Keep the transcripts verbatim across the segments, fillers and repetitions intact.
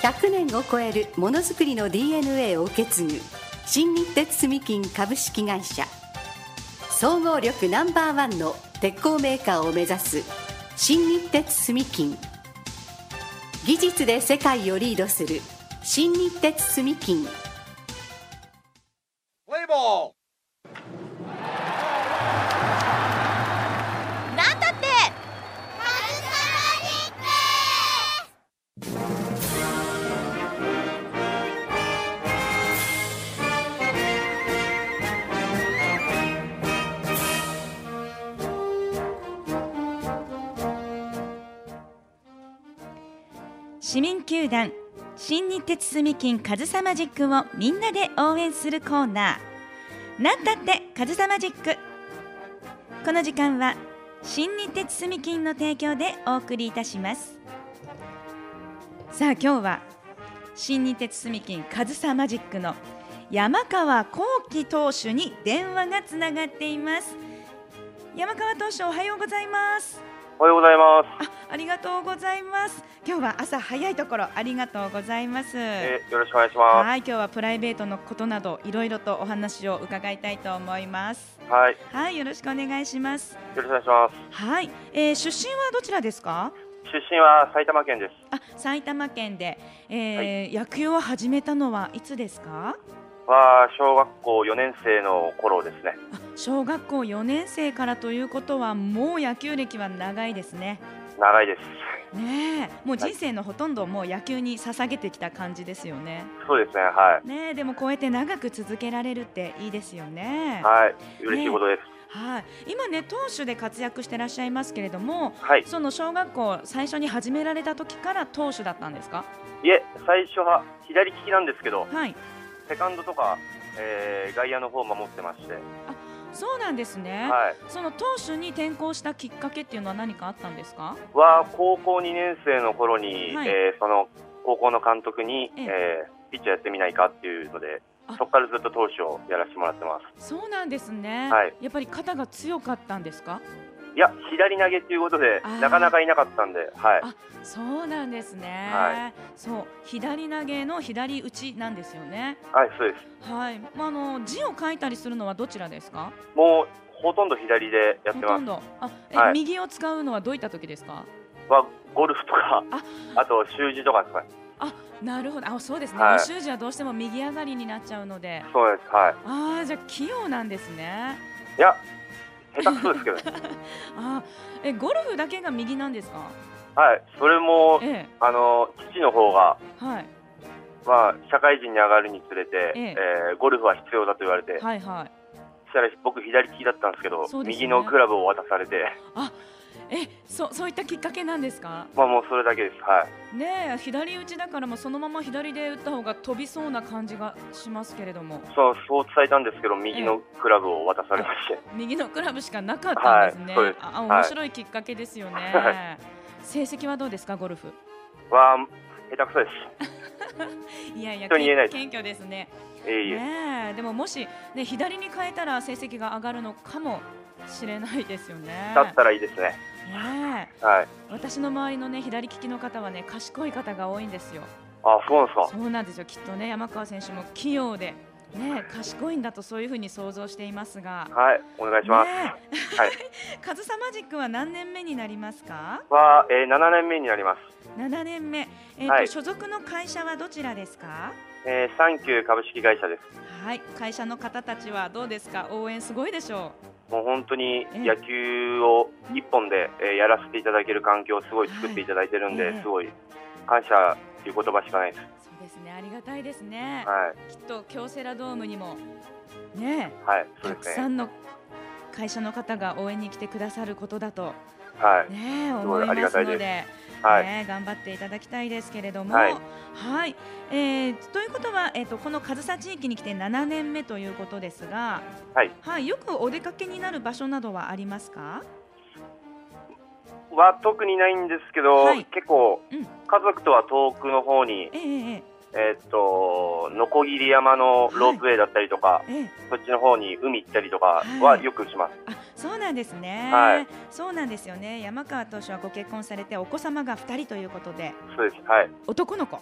ひゃくねんを超えるものづくりの ディーエヌエー を受け継ぐ新日鉄住金株式会社、総合力ナンバーワンの鉄鋼メーカーを目指す新日鉄住金、技術で世界をリードする新日鉄住金。 プレイボールなんだって市民球団新日鉄住金カズサマジックをみんなで応援するコーナー、なんだってカズサマジック。この時間は新日鉄住金の提供でお送りいたします。さあ今日は新日鉄住金カズサマジックの山川幸輝投手に電話がつながっています。山川投手、おはようございます。 おはようございます。 あ、ありがとうございます。今日は朝早いところありがとうございます。 えー、よろしくお願いします。 はい、今日はプライベートのことなどいろいろとお話を伺いたいと思います。 はい、 はい、よろしくお願いします。 よろしくお願いします。 はい、えー、出身はどちらですか？ 出身は埼玉県です。 あ、埼玉県で、えーはい、 野球を始めたのはいつですか？ は小学校よねん生の頃ですね。 あ、小学校よねん生からということはもう野球歴は長いですね。 長いですねえ、もう人生のほとんどもう野球に捧げてきた感じですよね。 そうですね、はい。 ねえ、でもこうやって長く続けられるっていいですよね。 はい、嬉しいことです。 ね、はい、今ね投手で活躍してらっしゃいますけれども、 はい、 その小学校最初に始められた時から投手だったんですか？ いえ、最初は左利きなんですけど、 はい、 セカンドとか、えー、外野の方を守ってまして。 あ、そうなんですね。 はい、その投手に転向したきっかけっていうのは何かあったんですか？ は高校にねん生の頃に、 はい、 えー、その高校の監督に、 えええー、ピッチャーやってみないかっていうので、そこからずっと投手をやらせてもらってます。 そうなんですね。 はい、 やっぱり肩が強かったんですか？ いや、左投げということでなかなかいなかったんで、はい、 あ、そうなんですね。 はい、 そう、左投げの左打ちなんですよね。 はい、そうです。 はい、まあ、あの字を書いたりするのはどちらですか？ もうほとんど左でやってます。 ほとんど。あ、え、 はい、 右を使うのはどういった時ですか？ はゴルフとか、 あ、 あと習字とかですかね。 あ、なるほど。あ、そうですね。 はい、 習字はどうしても右上がりになっちゃうので。 そうです。はい。 ああ、じゃあ器用なんですね。 いや、下手くそですけど。 あ、え、ゴルフだけが右なんですか？ はい、それも、 ええ、 あの父の方が、 はい、 まあ社会人に上がるにつれて、 えええー、ゴルフは必要だと言われて、 はいはい。 そしたら僕左利きだったんですけど、 そうですね、 右のクラブを渡されて。 あ、え、そそういったきっかけなんですか？ まあもうそれだけです。はい。 ねえ、左打ちだからもうそのまま左で打った方が飛びそうな感じがしますけれども。 そうそう伝えたんですけど、右のクラブを渡されまして。 右のクラブしかなかったんですね。 はい、そうです。 あ、面白いきっかけですよね。はい、成績はどうですか、ゴルフ？ は下手くそです。 いやいや、 人に言えないです。 謙虚ですね。 えー、いえねえ、でももし、ね、左に変えたら成績が上がるのかもしれないですよね。 だったらいいですね。 ねえ、 はい、 私の周りの、ね、左利きの方は、ね、賢い方が多いんですよ。 あ、そうなんですか。 そうなんですよ。きっとね、山川選手も器用で、ね、賢いんだとそういうふうに想像していますが。 はい、お願いします。 ね、 はい。 カズサマジックは何年目になりますか？ は、えー、ななねんめになります。 ななねんめ、えーと、はい、所属の会社はどちらですか？ えー、サンキュー株式会社です。 はい、会社の方たちはどうですか？応援すごいでしょう。もう本当に野球を一本で、えー、やらせていただける環境をすごい作っていただいてるんで、はい、えー、すごい感謝という言葉しかないです。 そうですね、ありがたいですね。 はい、 きっと京セラドームにもね、 はい、 たくさんの会社の方が応援に来てくださることだと、 はい、 ね、思いますので、 はい、 ね、頑張っていただきたいですけれども、 はいはい、えー、ということは、えーと、この上総地域に来てななねんめということですが、 はいはい、よくお出かけになる場所などはありますか？ は特にないんですけど、はい、結構、 うん、 家族とは遠くの方に、 えーえーえー、っとノコギリ山のロープウェイだったりとか、はい、 ええ、 そっちの方に海行ったりとかはよくします。 はい、あ、そうなんですね。 はい、 そうなんですよね。山川投手はご結婚されてお子様がふたりということで。 そうです。はい。 男の子。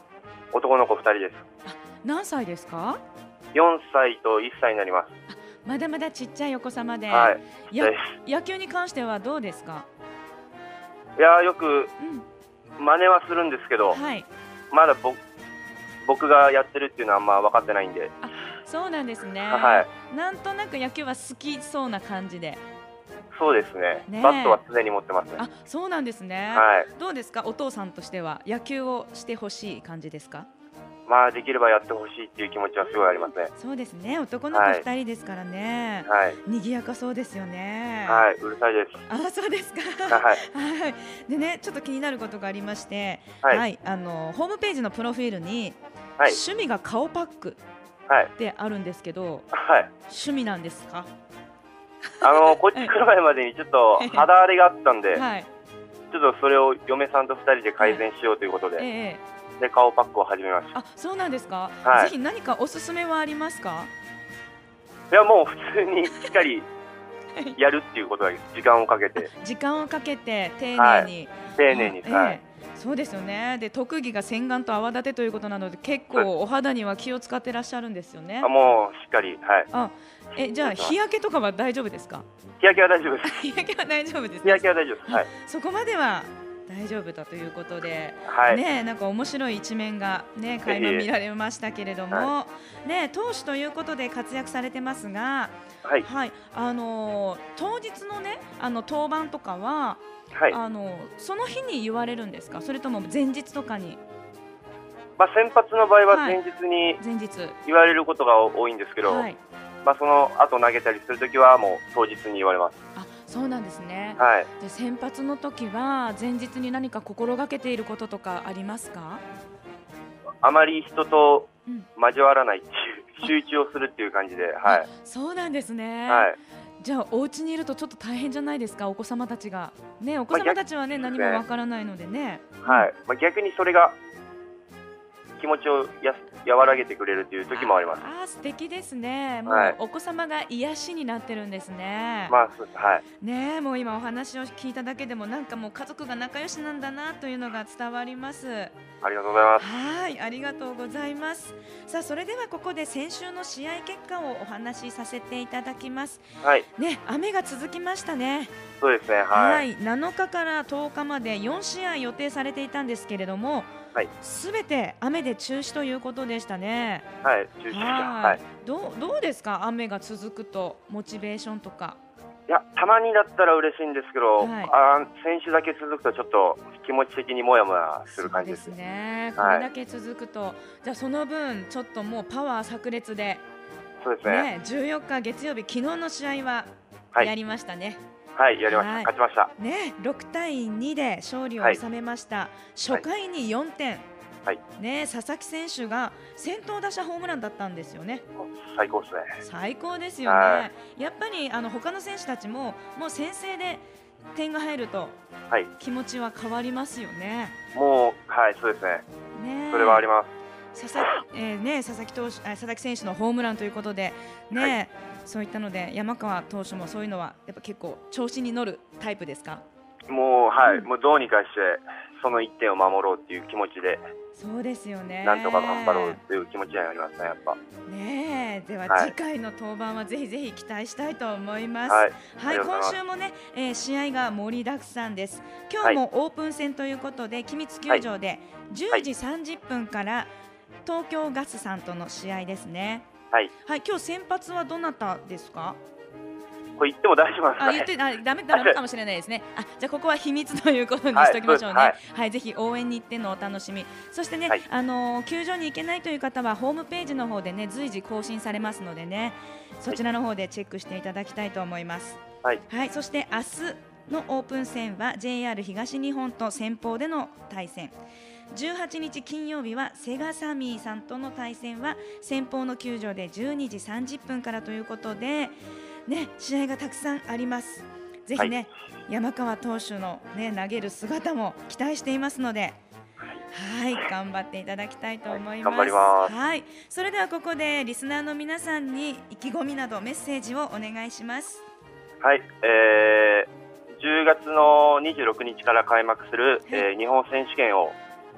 男の子ふたりです。 あ、何歳ですか？ よんさいといっさいになります。 まだまだちっちゃいお子様で、 はい、 やです。 野球に関してはどうですか？ いやー、よくうん、 真似はするんですけど、 はい。 まだぼ僕がやってるっていうのはあんま分かってないんで。 あ、そうなんですね。 はい、 なんとなく野球は好きそうな感じで。 そうですね。 ねえバットは常に持ってますね。 あ、そうなんですね。 はい。 どうですか、お父さんとしては野球をしてほしい感じですか？ まあできればやってほしいっていう気持ちはすごいありますね。 そうですね、男の子はいふたりですからね、 はい。 賑やかそうですよね。 はい、うるさいです。 あ、そうですか。 はい。 はい。でね、ちょっと気になることがありまして、 はい。 あのホームページのプロフィールに、 はい。 趣味が顔パックはい。 ってあるんですけど、 はい。 趣味なんですか？ あのこっち来る前までにちょっと肌荒れがあったんで、 はい。 ちょっとそれを嫁さんとふたりで改善しようということで、 ええ。 で顔パックを始めました。 あ、そうなんですか。 はい。 ぜひ何かおすすめはありますか？ いや、もう普通にしっかりやるっていうことだけ、時間をかけて、 時間をかけて丁はい寧に、 丁寧に、 あええはい。 そうですよね。で、特技が洗顔と泡立てということなので、結そうで構お肌には気を使ってらっしゃるんですよね。 あ、もうしっかり、はい。 あ、え、じゃあそうです日焼けとかは大丈夫ですか？ 日焼けは大丈夫です。 日焼けは大丈夫です日焼けは大丈夫です。はい。 そこまでは大丈夫だということで、 はい。 ね、なんか面白い一面がね、垣間見られましたけれども、 はね、投手ということで活躍されてますが、 はい。 はい、あのー当日のね、あの登板とかは、 はい。 あのその日に言われるんですか？それとも前日とかに？ まあ先発の場合ははい前日に前日。 言われることが多いんですけど、 はい。 まあその後投げたりするときはもう当日に言われます。 あ、そうなんですね。 はい。 で、先発の時は前日に何か心がけていることとかありますか？ あまり人とうん。 交わらないっていう、集中をするっていう感じで、はい。 あ、そうなんですね。 はい。 じゃあお家にいるとちょっと大変じゃないですか、お子様たちが。ね、お子まあ様たちはね、 逆何もわからないのでね。 はい。まあ逆にそれが気持ちをやす和らげてくれるっていう時もあります。 ああ、素敵ですね。もはい。 うお子様が癒しになってるんですね。 まあそうです。はい。 ねえ、もう今お話を聞いただけでもなんかもう家族が仲良しなんだなというのが伝わります。 ありがとうございます。 はい、ありがとうございます。さあ、それではここで先週の試合結果をお話しさせていただきます。 はい。 ね、雨が続きましたね。 そうですね。 ははい。 い、なのかからとおかまでよん試合予定されていたんですけれども、 はい。 すべて雨で中止ということでしたね。 はい。中止でした。ははいい。。どうどうですか、雨が続くとモチベーションとか。 いや、たまにだったら嬉しいんですけど、 はいあー選手だけ続くとちょっと気持ち的にもやもやする感じです。 そうですね。こはいれだけ続くと、じゃあその分ちょっともうパワー炸裂で、 そうですね。 ね、じゅうよっか月曜日、昨日の試合ははいやりましたね。 はい、やりました。 はい勝ちました。 ね、ろくたいにで勝利を収めました。初回によんてん。 はい。 ね、佐々木選手が先頭打者ホームランだったんですよね。 最高ですね。 最高ですよね。 はやっぱりあの他の選手たちももう先制で点が入るとはい。 気持ちは変わりますよね。 もう、はい、そうですね。 ね、 それはあります。 佐々木、えーね、佐々木投手、あ佐々木選手のホームランということで、ね、 はい、 そういったので山川投手もそういうのはやっぱ結構調子に乗るタイプですか？ もう、はい、 うんもうどうにかして、そのいってんを守ろうっていう気持ちで、 そうですよね。 なんとか頑張ろうっていう気持ちになりますね、やっぱ。 ねえ、でははい次回の登板はぜひぜひ期待したいと思います。 はい、 はい、 ありがとうご今ざいます週もね、えー試合が盛りだくさんです。今日もオープン戦ということで、君津球場でじゅうじさんじゅっぷんから東京ガスさんとの試合ですね。 はい。 はい、今日先発はどなたですか？ これ言っても大丈夫ですあ、 かね。 言って、あ、ダメ、ダメかもしれないですね。あ、じゃあここは秘密ということにしておきましょうね。 ははいい、はい、ぜひ応援に行ってのお楽しみ。そしてね、 はいあのー球場に行けないという方はホームページの方でね、随時更新されますのでね、そちらの方でチェックしていただきたいと思います。 はい。 はい、そして明日のオープン戦は ジェイアール 東日本と先鋒での対戦。じゅうはちにち金曜日はセガサミーさんとの対戦は先鋒の球場でじゅうにじさんじゅっぷんからということで、ね、試合がたくさんあります。ぜひね、はい、山川投手の、ね、投げる姿も期待していますので、はい、頑張っていただきたいと思います。 はい、頑張ります。 はい、それではここでリスナーの皆さんに意気込みなどメッセージをお願いします。 はい、えー、じゅうがつのにじゅうろくにちから開幕する、はい、えー、日本選手権を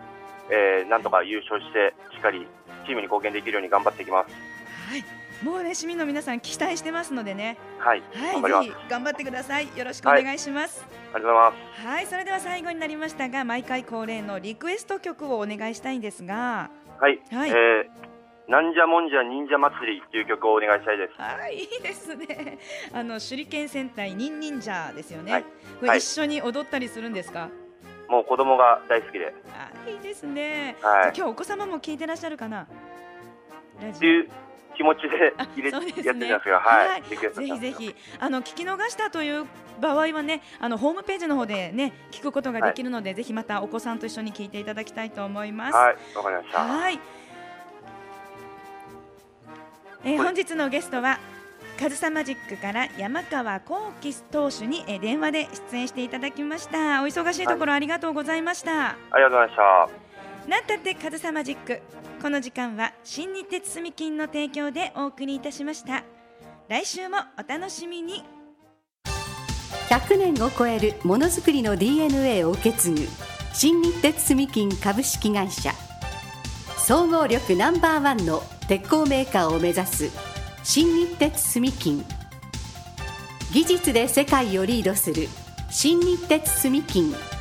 えー、なんとか優勝してしっかりチームに貢献できるように頑張っていきます。 はい、もうね市民の皆さん期待してますのでね、 はい、 はい、 頑張ります。 ぜひ頑張ってください。よろしくお願いします。 はい、ありがとうございます。 はい、それでは最後になりましたが、毎回恒例のリクエスト曲をお願いしたいんですが、 はい、 はい、 えー、なんじゃもんじゃ忍者祭りという曲をお願いしたいです。 はい、いいですね。あの手裏剣戦隊ニンニンジャーですよね。 はい、 これ一緒に踊ったりするんですか？はい、 もう子供が大好きで。 あ、いいですね。 はい、 今日お子様も聞いてらっしゃるかな。ラジオっていう気持ちで入れて、ね、やってるんですが、はい、はい、ぜひぜひあの聞き逃したという場合はね、あのホームページの方でね聞くことができるので、はい、ぜひまたお子さんと一緒に聞いていただきたいと思います。 はい、わかりました。 はい、えー、本日のゲストはカズサマジックから山川幸輝投手にえ電話で出演していただきました。お忙しいところありがとうございました。はい、 ありがとうございました。 なんたってカズサマジック、この時間は新日鉄住金の提供でお送りいたしました。来週もお楽しみに。 ひゃくねんを超えるものづくりの ディーエヌエー を受け継ぐ新日鉄住金株式会社、総合力ナンバーワンの鉄鋼メーカーを目指す新日鉄住金、技術で世界をリードする新日鉄住金